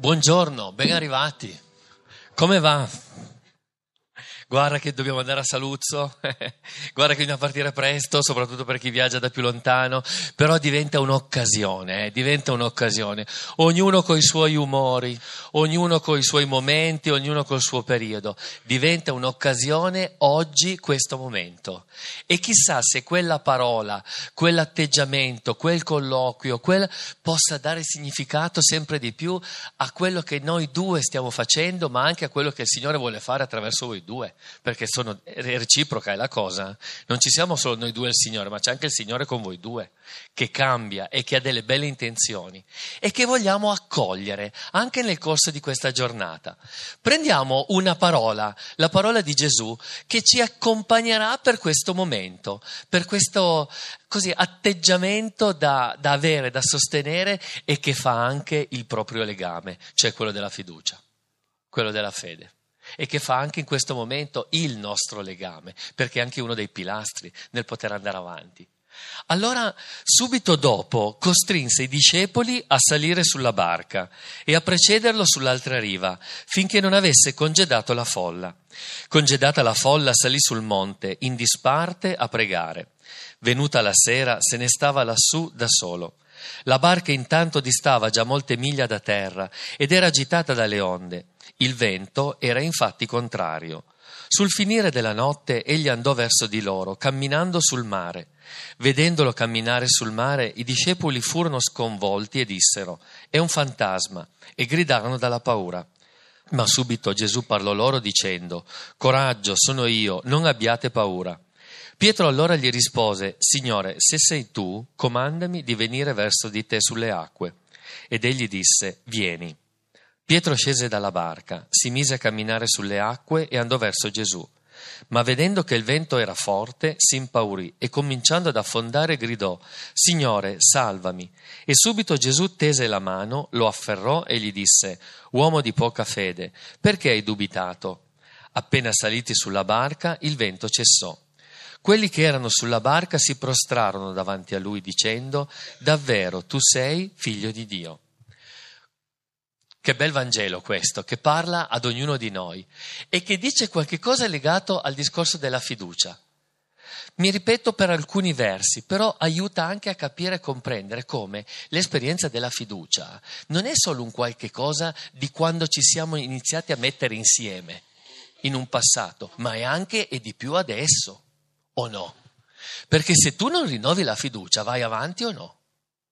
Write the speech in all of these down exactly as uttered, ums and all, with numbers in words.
Buongiorno, ben arrivati. Come va? Guarda che dobbiamo andare a Saluzzo, guarda che bisogna partire presto, soprattutto per chi viaggia da più lontano, però diventa un'occasione, eh, diventa un'occasione. Ognuno con i suoi umori, ognuno con i suoi momenti, ognuno col suo periodo. Diventa un'occasione oggi questo momento. E chissà se quella parola, quell'atteggiamento, quel colloquio, quel possa dare significato sempre di più a quello che noi due stiamo facendo, ma anche a quello che il Signore vuole fare attraverso voi due. Perché sono, è reciproca è la cosa, non ci siamo solo noi due e il Signore, ma c'è anche il Signore con voi due, che cambia e che ha delle belle intenzioni e che vogliamo accogliere anche nel corso di questa giornata. Prendiamo una parola, la parola di Gesù, che ci accompagnerà per questo momento, per questo così atteggiamento da, da avere, da sostenere e che fa anche il proprio legame, cioè quello della fiducia, quello della fede. E che fa anche in questo momento il nostro legame, perché è anche uno dei pilastri nel poter andare avanti. Allora, subito dopo, costrinse i discepoli a salire sulla barca e a precederlo sull'altra riva, finché non avesse congedato la folla. Congedata la folla, salì sul monte, in disparte, a pregare. Venuta la sera, se ne stava lassù da solo. La barca intanto distava già molte miglia da terra ed era agitata dalle onde. Il vento era infatti contrario. Sul finire della notte egli andò verso di loro, camminando sul mare. Vedendolo camminare sul mare, i discepoli furono sconvolti e dissero: «È un fantasma», e gridarono dalla paura. Ma subito Gesù parlò loro dicendo: «Coraggio, sono io, non abbiate paura». Pietro allora gli rispose: «Signore, se sei tu, comandami di venire verso di te sulle acque». Ed egli disse: «Vieni». Pietro scese dalla barca, si mise a camminare sulle acque e andò verso Gesù. Ma vedendo che il vento era forte, si impaurì e cominciando ad affondare gridò: «Signore, salvami!» E subito Gesù tese la mano, lo afferrò e gli disse: «Uomo di poca fede, perché hai dubitato?» Appena saliti sulla barca, il vento cessò. Quelli che erano sulla barca si prostrarono davanti a lui dicendo: «Davvero tu sei figlio di Dio». Che bel Vangelo questo, che parla ad ognuno di noi e che dice qualche cosa legato al discorso della fiducia. Mi ripeto per alcuni versi, però aiuta anche a capire e comprendere come l'esperienza della fiducia non è solo un qualche cosa di quando ci siamo iniziati a mettere insieme in un passato, ma è anche e di più adesso, o no? Perché se tu non rinnovi la fiducia, vai avanti o no?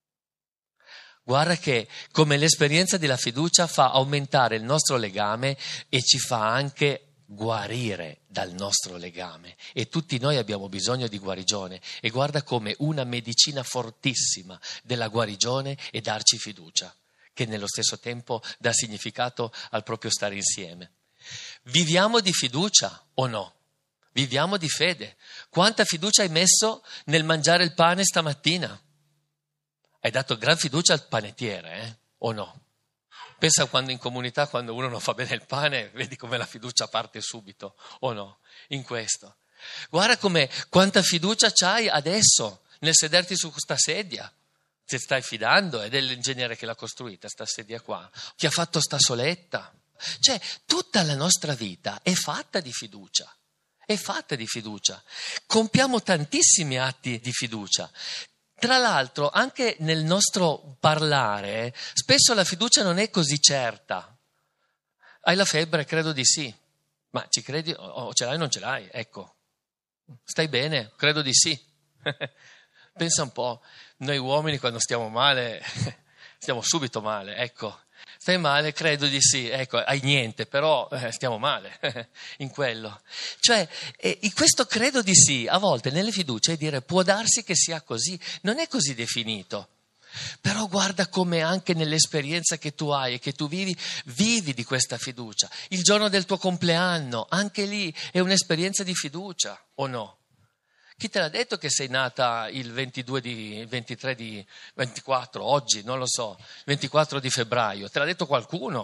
Guarda che come l'esperienza della fiducia fa aumentare il nostro legame e ci fa anche guarire dal nostro legame. E tutti noi abbiamo bisogno di guarigione. E guarda come una medicina fortissima della guarigione è darci fiducia, che nello stesso tempo dà significato al proprio stare insieme. Viviamo di fiducia o no? Viviamo di fede. Quanta fiducia hai messo nel mangiare il pane stamattina? Hai dato gran fiducia al panettiere, eh? O no? Pensa quando in comunità, quando uno non fa bene il pane, vedi come la fiducia parte subito, o no? In questo. Guarda come, quanta fiducia c'hai adesso nel sederti su questa sedia. Ti stai fidando, è dell'ingegnere che l'ha costruita, sta sedia qua. Ti ha fatto sta soletta. Cioè, tutta la nostra vita è fatta di fiducia. È fatta di fiducia. Compiamo tantissimi atti di fiducia. Tra l'altro, anche nel nostro parlare, spesso la fiducia non è così certa. Hai la febbre? Credo di sì. Ma ci credi? O ce l'hai o non ce l'hai? Ecco. Stai bene? Credo di sì. Pensa un po', noi uomini quando stiamo male, stiamo subito male, ecco. Stai male? Credo di sì. Ecco, hai niente, però eh, stiamo male in quello. Cioè, eh, in questo credo di sì, a volte nelle fiducie è dire può darsi che sia così, non è così definito. Però guarda come anche nell'esperienza che tu hai e che tu vivi, vivi di questa fiducia. Il giorno del tuo compleanno, anche lì è un'esperienza di fiducia, o no? Chi te l'ha detto che sei nata il ventidue di, il ventitré di, ventiquattro, oggi, non lo so, ventiquattro di febbraio? Te l'ha detto qualcuno? Te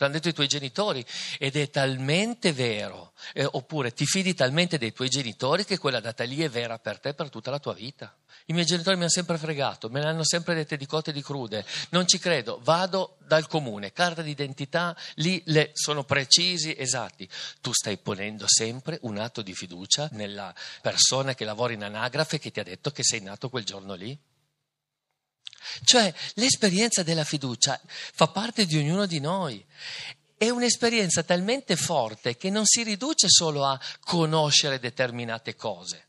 te l'hanno detto i tuoi genitori ed è talmente vero, eh, oppure ti fidi talmente dei tuoi genitori che quella data lì è vera per te per tutta la tua vita. I miei genitori mi hanno sempre fregato, me le hanno sempre dette di cotte e di crude, non ci credo, vado dal comune, carta d'identità, lì le sono precisi, esatti. Tu stai ponendo sempre un atto di fiducia nella persona che lavora in anagrafe che ti ha detto che sei nato quel giorno lì. Cioè, l'esperienza della fiducia fa parte di ognuno di noi. È un'esperienza talmente forte che non si riduce solo a conoscere determinate cose.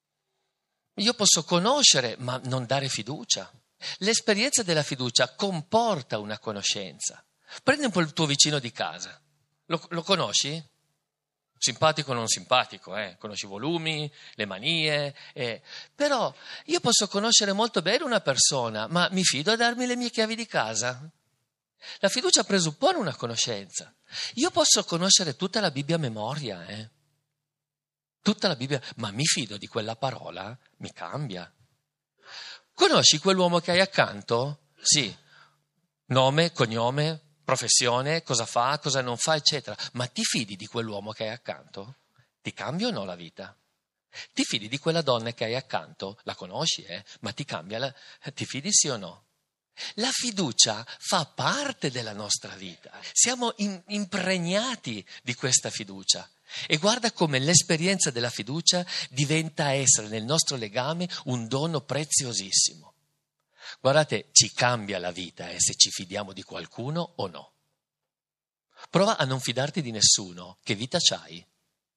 Io posso conoscere, ma non dare fiducia. L'esperienza della fiducia comporta una conoscenza. Prendi un po' il tuo vicino di casa. Lo, lo conosci? Simpatico o non simpatico, eh? Conosci i volumi, le manie. Eh. Però io posso conoscere molto bene una persona, ma mi fido a darmi le mie chiavi di casa? La fiducia presuppone una conoscenza. Io posso conoscere tutta la Bibbia a memoria, eh? Tutta la Bibbia, ma mi fido di quella parola? Mi cambia. Conosci quell'uomo che hai accanto? Sì. Nome, cognome, professione, cosa fa, cosa non fa, eccetera. Ma ti fidi di quell'uomo che hai accanto? Ti cambia o no la vita? Ti fidi di quella donna che hai accanto? La conosci, eh? Ma ti cambia la... Ti fidi sì o no? La fiducia fa parte della nostra vita. Siamo in, impregnati di questa fiducia. E guarda come l'esperienza della fiducia diventa essere nel nostro legame un dono preziosissimo. Guardate, ci cambia la vita eh, se ci fidiamo di qualcuno o no. Prova a non fidarti di nessuno. Che vita c'hai?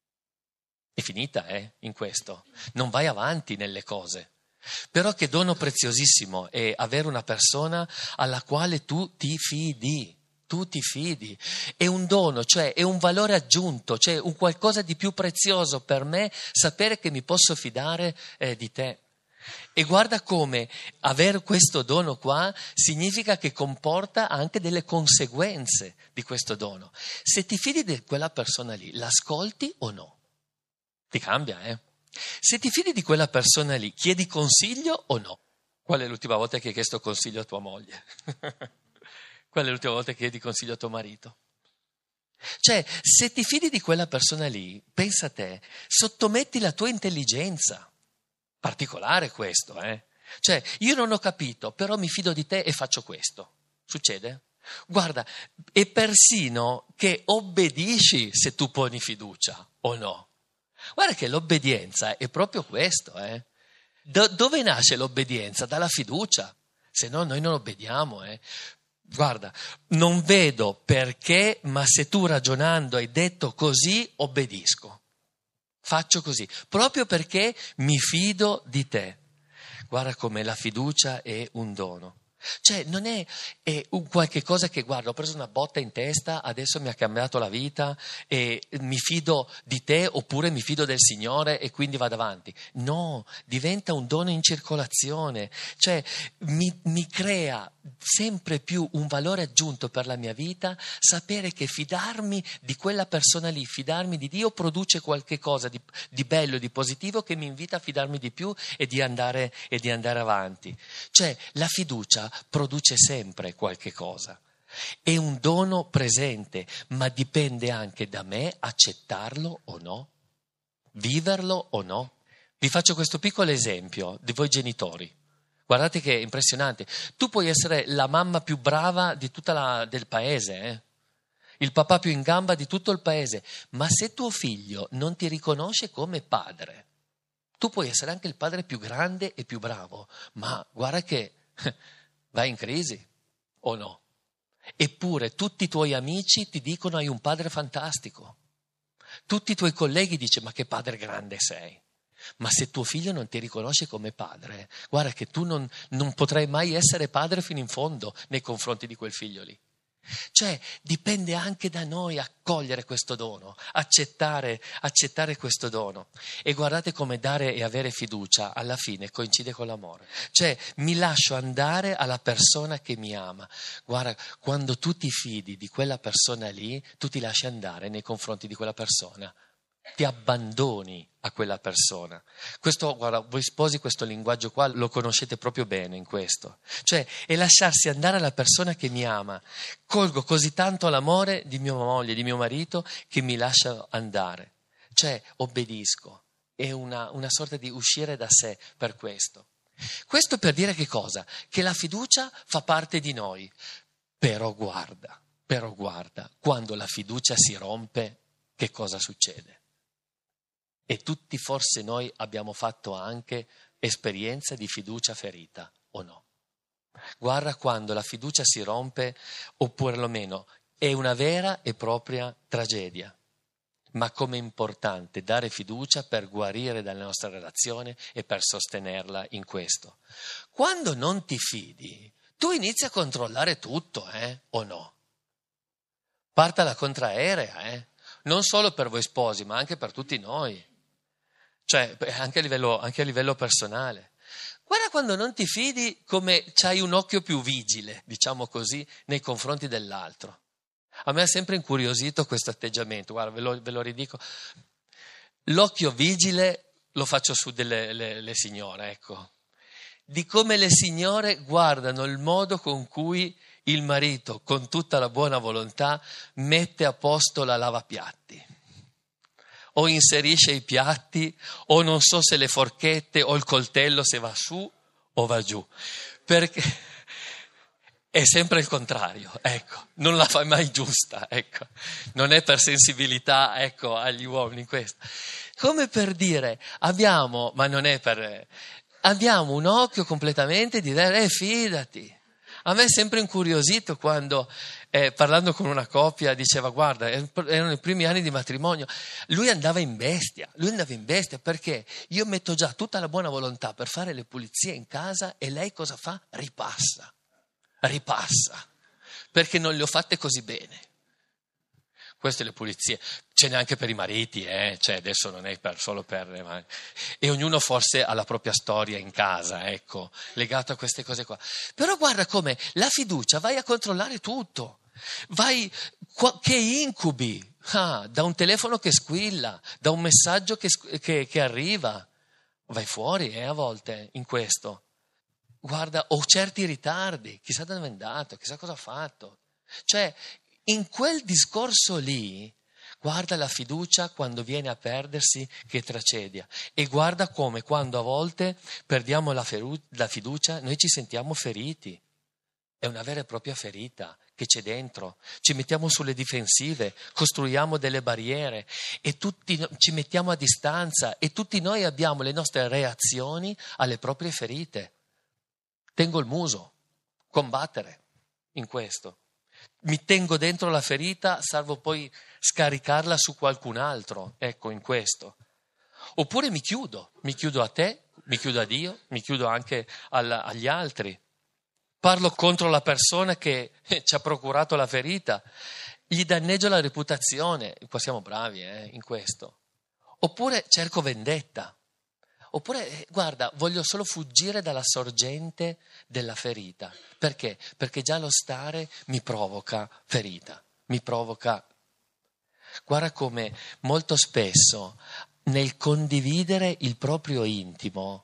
È finita, eh, in questo. Non vai avanti nelle cose. Però che dono preziosissimo è avere una persona alla quale tu ti fidi. Tu ti fidi, è un dono, cioè è un valore aggiunto, cioè un qualcosa di più prezioso per me sapere che mi posso fidare eh, di te. E guarda come avere questo dono qua significa che comporta anche delle conseguenze di questo dono. Se ti fidi di quella persona lì, l'ascolti o no? Ti cambia, eh? Se ti fidi di quella persona lì, chiedi consiglio o no? Qual è l'ultima volta che hai chiesto consiglio a tua moglie? Qual è l'ultima volta che chiedi consiglio a tuo marito? Cioè, se ti fidi di quella persona lì, pensa a te, sottometti la tua intelligenza. Particolare questo, eh? Cioè, io non ho capito, però mi fido di te e faccio questo. Succede? Guarda, è persino che obbedisci se tu poni fiducia o no. Guarda che l'obbedienza è proprio questo, eh? Do- dove nasce l'obbedienza? Dalla fiducia. Se no noi non obbediamo, eh? Guarda, non vedo perché, ma se tu ragionando hai detto così, obbedisco. Faccio così, proprio perché mi fido di te. Guarda come la fiducia è un dono. Cioè non è, è un qualche cosa che guarda, ho preso una botta in testa, adesso mi ha cambiato la vita e mi fido di te oppure mi fido del Signore e quindi vado avanti. No, diventa un dono in circolazione, cioè mi, mi crea sempre più un valore aggiunto per la mia vita sapere che fidarmi di quella persona lì, fidarmi di Dio produce qualche cosa di, di bello, di positivo che mi invita a fidarmi di più e di andare, e di andare avanti. Cioè la fiducia produce sempre qualche cosa. È un dono presente, ma dipende anche da me accettarlo o no, viverlo o no. Vi faccio questo piccolo esempio di voi genitori. Guardate che è impressionante. Tu puoi essere la mamma più brava di tutta la, del paese, eh? Il papà più in gamba di tutto il paese, ma se tuo figlio non ti riconosce come padre, tu puoi essere anche il padre più grande e più bravo, ma guarda che vai in crisi, o no? Eppure tutti i tuoi amici ti dicono hai un padre fantastico. Tutti i tuoi colleghi dicono ma che padre grande sei. Ma se tuo figlio non ti riconosce come padre, guarda che tu non, non potrai mai essere padre fino in fondo nei confronti di quel figlio lì. Cioè dipende anche da noi accogliere questo dono, accettare, accettare questo dono. E guardate come dare e avere fiducia alla fine coincide con l'amore. Cioè mi lascio andare alla persona che mi ama. Guarda, quando tu ti fidi di quella persona lì, tu ti lasci andare nei confronti di quella persona. ti abbandoni a quella persona. Questo, guarda, voi sposi questo linguaggio qua lo conoscete proprio bene in questo. Cioè, è lasciarsi andare alla persona che mi ama. Colgo così tanto l'amore di mia moglie, di mio marito, che mi lascia andare. Cioè, obbedisco. È una, una sorta di uscire da sé per questo. Questo per dire che cosa? Che la fiducia fa parte di noi. Però guarda, però guarda, quando la fiducia si rompe, che cosa succede? E tutti forse noi abbiamo fatto anche esperienza di fiducia ferita, o no? Guarda quando la fiducia si rompe, o perlomeno è una vera e propria tragedia. Ma com'è importante dare fiducia per guarire dalla nostra relazione e per sostenerla in questo. Quando non ti fidi, tu inizi a controllare tutto, eh? O no? Parta la contraerea, eh? Non solo per voi sposi, ma anche per tutti noi. Cioè, anche a livello, anche a livello personale. Guarda quando non ti fidi come c'hai un occhio più vigile, diciamo così, nei confronti dell'altro. A me ha sempre incuriosito questo atteggiamento, guarda, ve lo, ve lo ridico. L'occhio vigile lo faccio su delle le, le signore, ecco. Di come le signore guardano il modo con cui il marito, con tutta la buona volontà, mette a posto la lavapiatti. O inserisce i piatti, o non so se le forchette o il coltello se va su o va giù. Perché è sempre il contrario, ecco, non la fai mai giusta, ecco. Non è per sensibilità, ecco, agli uomini questo. Come per dire, abbiamo, ma non è per... abbiamo un occhio completamente diverso, eh, fidati. A me è sempre incuriosito quando, eh, parlando con una coppia, diceva, guarda, erano i primi anni di matrimonio, lui andava in bestia, lui andava in bestia perché io metto già tutta la buona volontà per fare le pulizie in casa e lei cosa fa? Ripassa, ripassa, perché non le ho fatte così bene. Queste le pulizie, ce n'è anche per i mariti, eh? Cioè adesso non è per, solo per... Ma... E ognuno forse ha la propria storia in casa, ecco, legato a queste cose qua. Però guarda come la fiducia, vai a controllare tutto, vai, che incubi, ah, da un telefono che squilla, da un messaggio che, che, che arriva, vai fuori eh, a volte in questo. Guarda, ho certi ritardi, chissà dove è andato, chissà cosa ha fatto. Cioè, in quel discorso lì, guarda la fiducia quando viene a perdersi, che tragedia. E guarda come quando a volte perdiamo la, feru- la fiducia, noi ci sentiamo feriti. È una vera e propria ferita che c'è dentro. Ci mettiamo sulle difensive, costruiamo delle barriere e tutti ci mettiamo a distanza e tutti noi abbiamo le nostre reazioni alle proprie ferite. Tengo il muso, combattere in questo. Mi tengo dentro la ferita, salvo poi scaricarla su qualcun altro, ecco, in questo. Oppure mi chiudo, mi chiudo a te, mi chiudo a Dio, mi chiudo anche alla, agli altri. Parlo contro la persona che ci ha procurato la ferita, gli danneggio la reputazione, qua siamo bravi eh, in questo. Oppure cerco vendetta. Oppure, guarda, voglio solo fuggire dalla sorgente della ferita. Perché? Perché già lo stare mi provoca ferita, mi provoca... Guarda come molto spesso nel condividere il proprio intimo,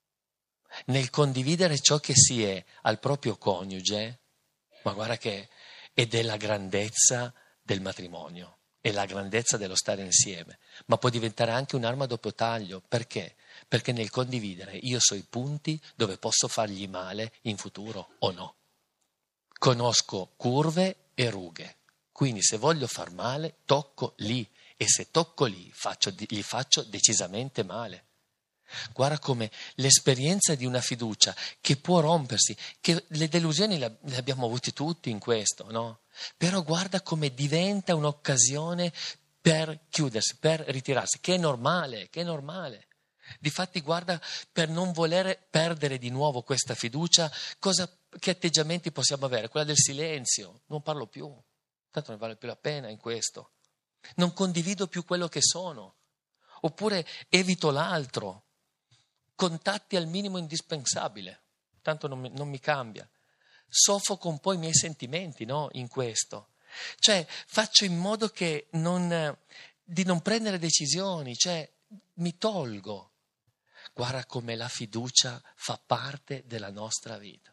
nel condividere ciò che si è al proprio coniuge, ma guarda che è della grandezza del matrimonio, è la grandezza dello stare insieme, ma può diventare anche un'arma a doppio taglio. Perché? Perché nel condividere io so i punti dove posso fargli male in futuro o no. Conosco curve e rughe, quindi se voglio far male tocco lì e se tocco lì faccio, gli faccio decisamente male. Guarda come l'esperienza di una fiducia che può rompersi, che le delusioni le abbiamo avute tutti in questo, no? Però guarda come diventa un'occasione per chiudersi, per ritirarsi, che è normale, che è normale. Difatti guarda, per non voler perdere di nuovo questa fiducia, cosa, che atteggiamenti possiamo avere? Quella del silenzio, non parlo più, tanto non vale più la pena in questo. Non condivido più quello che sono, oppure evito l'altro, contatti al minimo indispensabile, tanto non mi, non mi cambia. Soffoco un po' i miei sentimenti, no? In questo. Cioè faccio in modo che non, di non prendere decisioni, cioè mi tolgo. Guarda come la fiducia fa parte della nostra vita,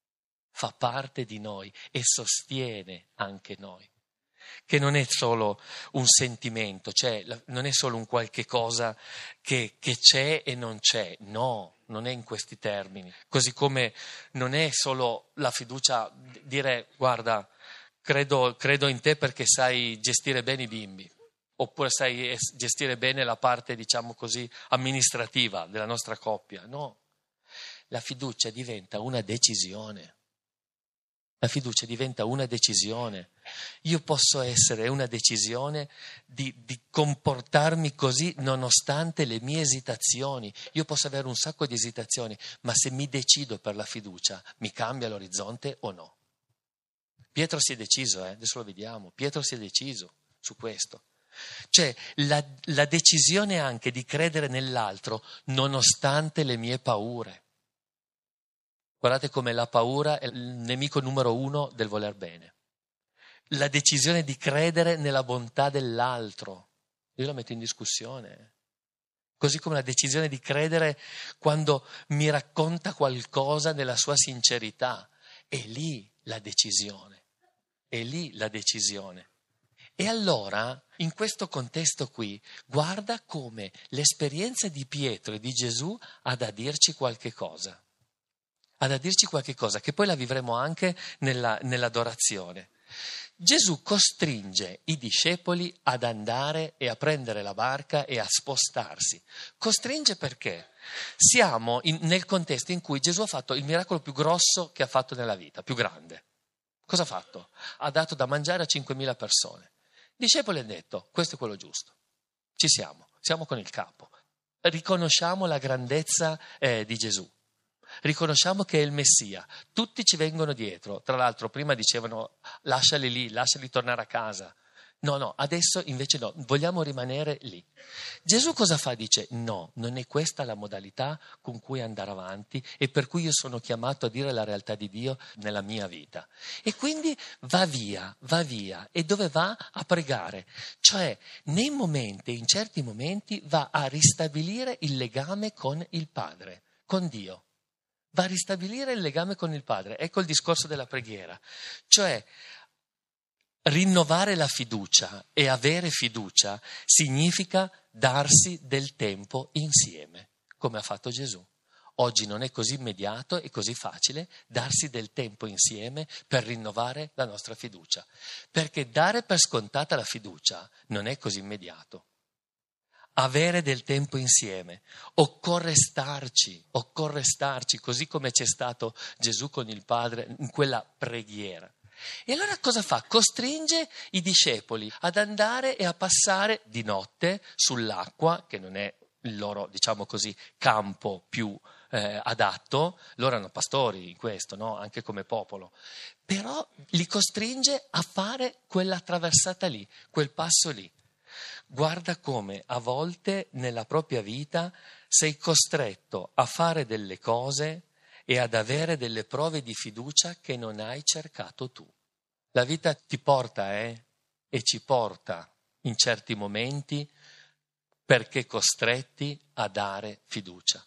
fa parte di noi e sostiene anche noi. Che non è solo un sentimento, cioè non è solo un qualche cosa che, che c'è e non c'è, no, non è in questi termini. Così come non è solo la fiducia, dire guarda, credo, credo in te perché sai gestire bene i bimbi, oppure sai gestire bene la parte, diciamo così, amministrativa della nostra coppia, no. La fiducia diventa una decisione. La fiducia diventa una decisione. Io posso essere una decisione di, di comportarmi così nonostante le mie esitazioni. Io posso avere un sacco di esitazioni, ma se mi decido per la fiducia, mi cambia l'orizzonte o no? Pietro si è deciso, eh? Adesso lo vediamo. Pietro si è deciso su questo. Cioè la, la decisione anche di credere nell'altro nonostante le mie paure. Guardate come la paura è il nemico numero uno del voler bene. La decisione di credere nella bontà dell'altro, io la metto in discussione. Così come la decisione di credere quando mi racconta qualcosa nella sua sincerità. È lì la decisione, è lì la decisione. E allora, in questo contesto qui, guarda come l'esperienza di Pietro e di Gesù ha da dirci qualche cosa. Ha da dirci qualche cosa, che poi la vivremo anche nella, nell'adorazione. Gesù costringe i discepoli ad andare e a prendere la barca e a spostarsi. Costringe perché? Siamo in, nel contesto in cui Gesù ha fatto il miracolo più grosso che ha fatto nella vita, più grande. Cosa ha fatto? Ha dato da mangiare a cinquemila persone. I discepoli hanno detto, questo è quello giusto. Ci siamo, siamo con il capo. Riconosciamo la grandezza eh, di Gesù. Riconosciamo che è il Messia, tutti ci vengono dietro, tra l'altro prima dicevano lasciali lì, lasciali tornare a casa, no no, adesso invece no, vogliamo rimanere lì. Gesù cosa fa? Dice no, non è questa la modalità con cui andare avanti e per cui io sono chiamato a dire la realtà di Dio nella mia vita. E quindi va via, va via e dove va? A pregare, cioè nei momenti, in certi momenti va a ristabilire il legame con il Padre, con Dio. Va a ristabilire il legame con il Padre. Ecco il discorso della preghiera. Cioè, rinnovare la fiducia e avere fiducia significa darsi del tempo insieme, come ha fatto Gesù. Oggi non è così immediato e così facile darsi del tempo insieme per rinnovare la nostra fiducia. Perché dare per scontata la fiducia non è così immediato. Avere del tempo insieme, occorre starci, occorre starci, così come c'è stato Gesù con il Padre in quella preghiera. E allora cosa fa? Costringe i discepoli ad andare e a passare di notte sull'acqua, che non è il loro, diciamo così, campo più eh, adatto. Loro erano pastori in questo, no? Anche come popolo. Però li costringe a fare quella traversata lì, quel passo lì. Guarda come a volte nella propria vita sei costretto a fare delle cose e ad avere delle prove di fiducia che non hai cercato tu. La vita ti porta, eh, e ci porta in certi momenti perché costretti a dare fiducia.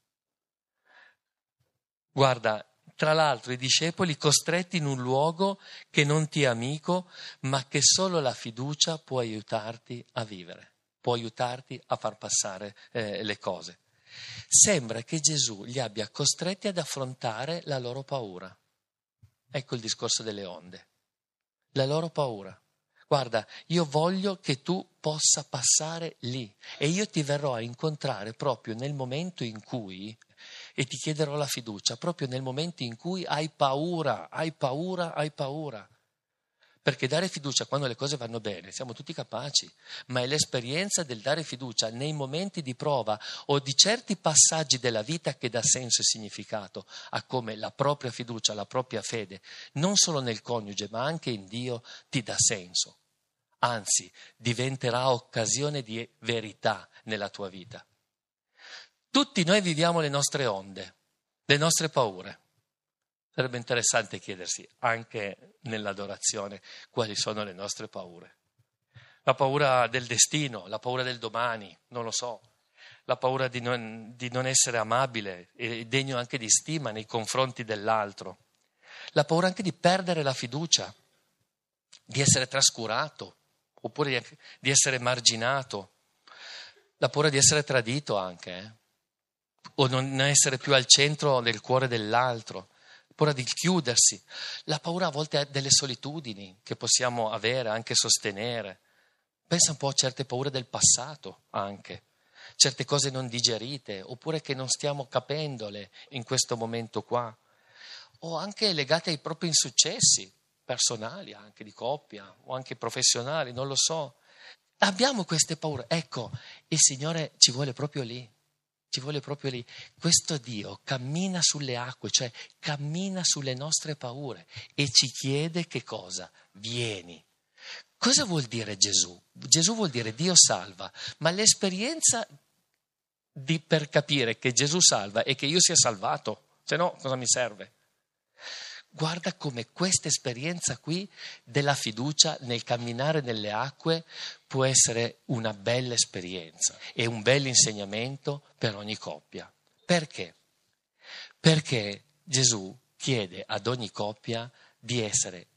Guarda, tra l'altro i discepoli costretti in un luogo che non ti è amico, ma che solo la fiducia può aiutarti a vivere, può aiutarti a far passare eh, le cose. Sembra che Gesù li abbia costretti ad affrontare la loro paura. Ecco il discorso delle onde. La loro paura. Guarda, io voglio che tu possa passare lì e io ti verrò a incontrare proprio nel momento in cui, e ti chiederò la fiducia, proprio nel momento in cui hai paura, hai paura, hai paura. Perché dare fiducia quando le cose vanno bene, siamo tutti capaci, ma è l'esperienza del dare fiducia nei momenti di prova o di certi passaggi della vita che dà senso e significato a come la propria fiducia, la propria fede, non solo nel coniuge ma anche in Dio, ti dà senso. Anzi, diventerà occasione di verità nella tua vita. Tutti noi viviamo le nostre onde, le nostre paure. Sarebbe interessante chiedersi anche nell'adorazione quali sono le nostre paure. la paura del destino, la paura del domani, non lo so, la paura di non, di non essere amabile e degno anche di stima nei confronti dell'altro, la paura anche di perdere la fiducia, di essere trascurato, oppure di, di essere marginato, la paura di essere tradito anche, eh? O non essere più al centro del cuore dell'altro, la paura di chiudersi, la paura a volte delle solitudini che possiamo avere, anche sostenere. Pensa un po' a certe paure del passato anche, certe cose non digerite, oppure che non stiamo capendole in questo momento qua, o anche legate ai propri insuccessi personali, anche di coppia, o anche professionali, non lo so. Abbiamo queste paure, ecco, il Signore ci vuole proprio lì. Ci vuole proprio lì. Questo Dio cammina sulle acque, cioè cammina sulle nostre paure e ci chiede che cosa? Vieni. Cosa vuol dire Gesù? Gesù vuol dire Dio salva, ma l'esperienza di, per capire che Gesù salva è che io sia salvato, se no cosa mi serve? Guarda come questa esperienza qui della fiducia nel camminare nelle acque può essere una bella esperienza e un bel insegnamento per ogni coppia. Perché? Perché Gesù chiede ad ogni coppia di essere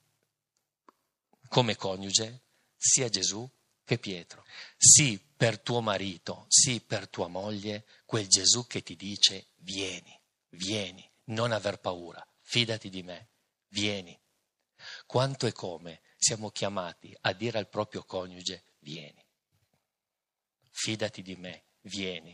come coniuge sia Gesù che Pietro. Sì per tuo marito, sì per tua moglie, quel Gesù che ti dice vieni, vieni, non aver paura. Fidati di me, vieni. Quanto e come siamo chiamati a dire al proprio coniuge, vieni. Fidati di me, vieni.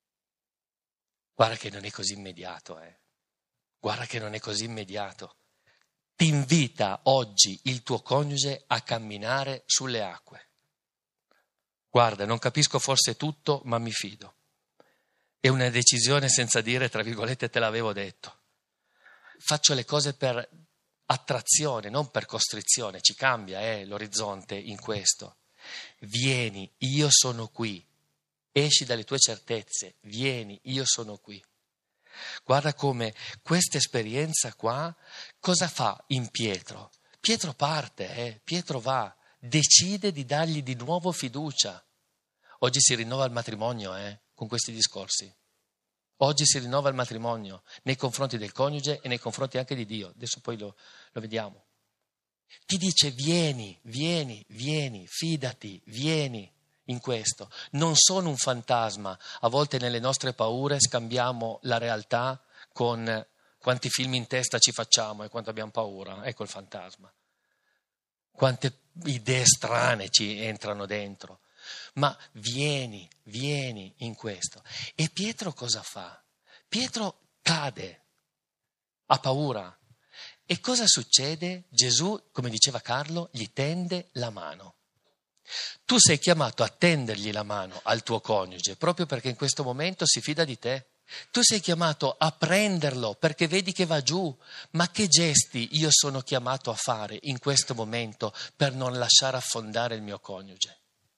Guarda che non è così immediato, eh. Guarda che non è così immediato. Ti invita oggi il tuo coniuge a camminare sulle acque. Guarda, non capisco forse tutto, ma mi fido. È una decisione senza dire, tra virgolette, te l'avevo detto. Faccio le cose per attrazione, non per costrizione, ci cambia eh, l'orizzonte in questo. Vieni, io sono qui, esci dalle tue certezze, vieni, io sono qui. Guarda come questa esperienza qua, cosa fa in Pietro? Pietro parte, eh, Pietro va, decide di dargli di nuovo fiducia. Oggi si rinnova il matrimonio eh, con questi discorsi. Oggi si rinnova il matrimonio nei confronti del coniuge e nei confronti anche di Dio. Adesso poi lo, lo vediamo. Ti dice vieni, vieni, vieni, fidati, vieni in questo. Non sono un fantasma. A volte nelle nostre paure scambiamo la realtà con quanti film in testa ci facciamo e quanto abbiamo paura. Ecco il fantasma. Quante idee strane ci entrano dentro. Ma vieni, vieni in questo. E Pietro cosa fa? Pietro cade, ha paura. E cosa succede? Gesù, come diceva Carlo, gli tende la mano. Tu sei chiamato a tendergli la mano al tuo coniuge, proprio perché in questo momento si fida di te. Tu sei chiamato a prenderlo perché vedi che va giù. Ma che gesti io sono chiamato a fare in questo momento per non lasciare affondare il mio coniuge?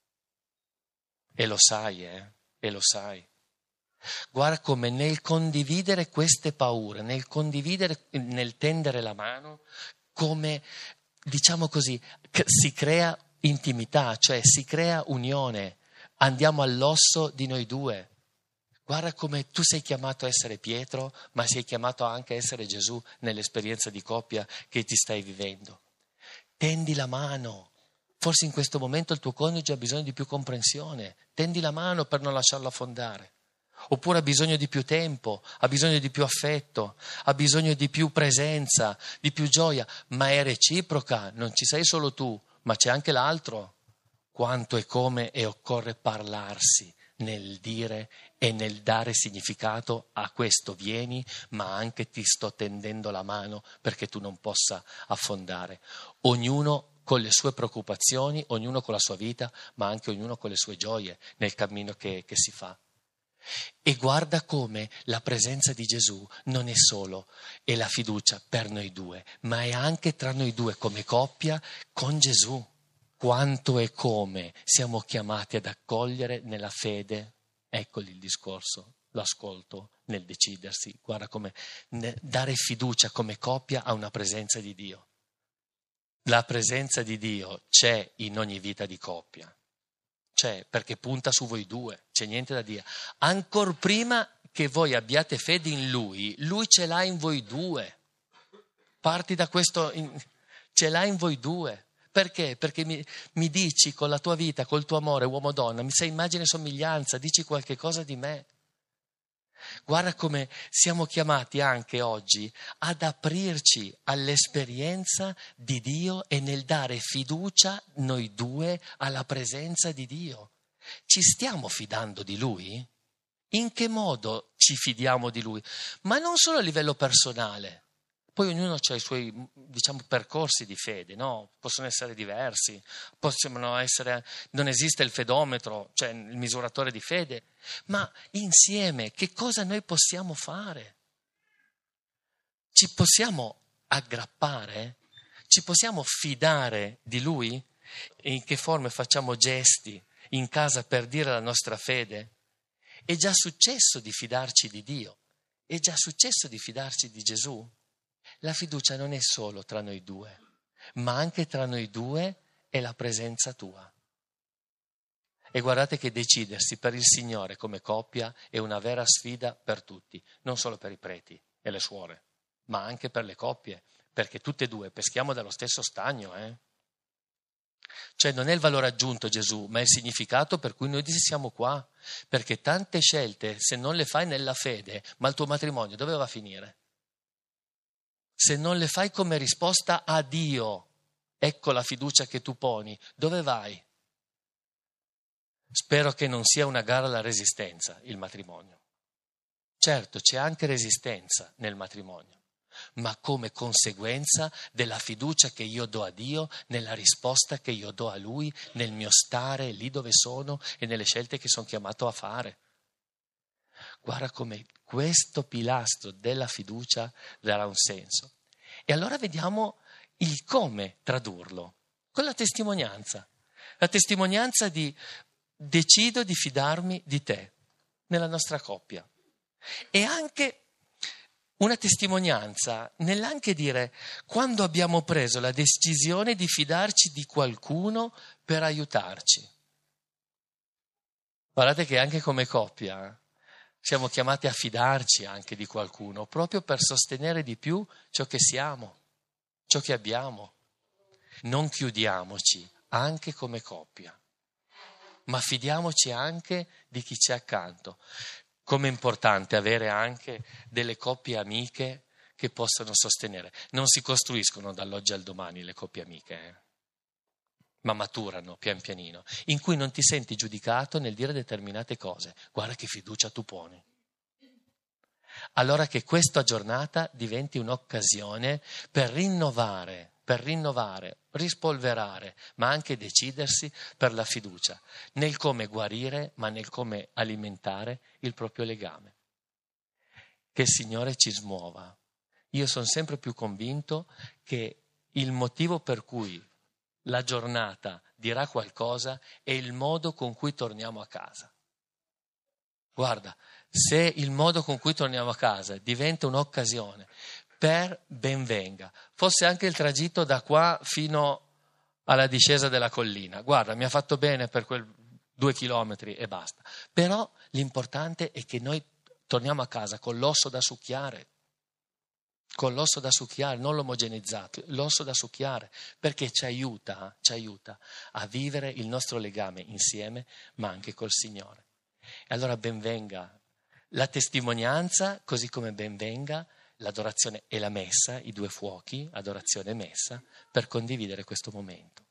E lo sai, eh? E lo sai. Guarda come nel condividere queste paure, nel condividere, nel tendere la mano, come, diciamo così, si crea intimità, cioè si crea unione. Andiamo all'osso di noi due. Guarda come tu sei chiamato a essere Pietro, ma sei chiamato anche a essere Gesù nell'esperienza di coppia che ti stai vivendo. Tendi la mano. Forse in questo momento il tuo coniuge ha bisogno di più comprensione, tendi la mano per non lasciarlo affondare. Oppure ha bisogno di più tempo, ha bisogno di più affetto, ha bisogno di più presenza, di più gioia, ma è reciproca, non ci sei solo tu, ma c'è anche l'altro. Quanto e come e occorre parlarsi nel dire e nel dare significato a questo vieni, ma anche ti sto tendendo la mano perché tu non possa affondare. Ognuno con le sue preoccupazioni, ognuno con la sua vita, ma anche ognuno con le sue gioie nel cammino che, che si fa. E guarda come la presenza di Gesù non è solo è la fiducia per noi due, ma è anche tra noi due come coppia con Gesù. Quanto e come siamo chiamati ad accogliere nella fede, eccoli il discorso, l'ascolto nel decidersi. Guarda come dare fiducia come coppia a una presenza di Dio. La presenza di Dio c'è in ogni vita di coppia, c'è, perché punta su voi due, c'è niente da dire. Ancor prima che voi abbiate fede in Lui, Lui ce l'ha in voi due. Parti da questo, in, ce l'ha in voi due. Perché? Perché mi, mi dici con la tua vita, col tuo amore, uomo o donna, mi sei immagine e somiglianza, dici qualche cosa di me. Guarda come siamo chiamati anche oggi ad aprirci all'esperienza di Dio e nel dare fiducia noi due alla presenza di Dio. Ci stiamo fidando di Lui? In che modo ci fidiamo di Lui? Ma non solo a livello personale. Poi ognuno ha i suoi, diciamo, percorsi di fede, no? Possono essere diversi, possono essere, non esiste il fedometro, cioè il misuratore di fede, ma insieme che cosa noi possiamo fare? Ci possiamo aggrappare? Ci possiamo fidare di Lui? E in che forme facciamo gesti in casa per dire la nostra fede? È già successo di fidarci di Dio? È già successo di fidarci di Gesù? La fiducia non è solo tra noi due, ma anche tra noi due e la presenza tua. E guardate che decidersi per il Signore come coppia è una vera sfida per tutti, non solo per i preti e le suore, ma anche per le coppie, perché tutte e due peschiamo dallo stesso stagno, eh? Cioè non è il valore aggiunto Gesù, ma è il significato per cui noi siamo qua, perché tante scelte, se non le fai nella fede, ma il tuo matrimonio dove va a finire? Se non le fai come risposta a Dio, ecco la fiducia che tu poni, dove vai? Spero che non sia una gara alla resistenza il matrimonio. Certo, c'è anche resistenza nel matrimonio, ma come conseguenza della fiducia che io do a Dio, nella risposta che io do a Lui, nel mio stare lì dove sono e nelle scelte che sono chiamato a fare. Guarda come questo pilastro della fiducia darà un senso. E allora vediamo il come tradurlo, con la testimonianza. La testimonianza di decido di fidarmi di te nella nostra coppia. E anche una testimonianza nell'anche dire quando abbiamo preso la decisione di fidarci di qualcuno per aiutarci. Guardate che anche come coppia siamo chiamati a fidarci anche di qualcuno, proprio per sostenere di più ciò che siamo, ciò che abbiamo. Non chiudiamoci anche come coppia, ma fidiamoci anche di chi c'è accanto. Come è importante avere anche delle coppie amiche che possano sostenere. Non si costruiscono dall'oggi al domani le coppie amiche, eh? Ma maturano pian pianino, in cui non ti senti giudicato nel dire determinate cose. Guarda che fiducia tu poni. Allora che questa giornata diventi un'occasione per rinnovare, per rinnovare, rispolverare, ma anche decidersi per la fiducia, nel come guarire, ma nel come alimentare il proprio legame. Che il Signore ci smuova. Io sono sempre più convinto che il motivo per cui la giornata dirà qualcosa è il modo con cui torniamo a casa. Guarda, se il modo con cui torniamo a casa diventa un'occasione per benvenga, fosse anche il tragitto da qua fino alla discesa della collina, guarda, mi ha fatto bene per quel due chilometri e basta, però l'importante è che noi torniamo a casa con l'osso da succhiare, con l'osso da succhiare, non l'omogenizzato, l'osso da succhiare, perché ci aiuta, ci aiuta a vivere il nostro legame insieme, ma anche col Signore. E allora benvenga la testimonianza, così come benvenga l'adorazione e la messa, i due fuochi, adorazione e messa, per condividere questo momento.